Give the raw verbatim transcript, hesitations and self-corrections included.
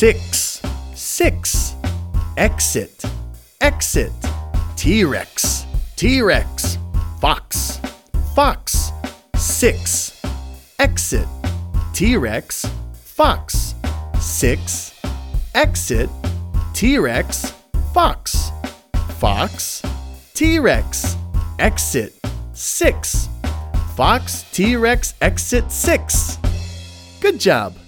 Six, six. Exit, exit. T-Rex, T-Rex. Fox, fox. Six, exit. T-Rex, fox. Six, exit. T-Rex, fox. Fox, T-Rex, exit. Six. Fox, T-Rex, exit six. Good job.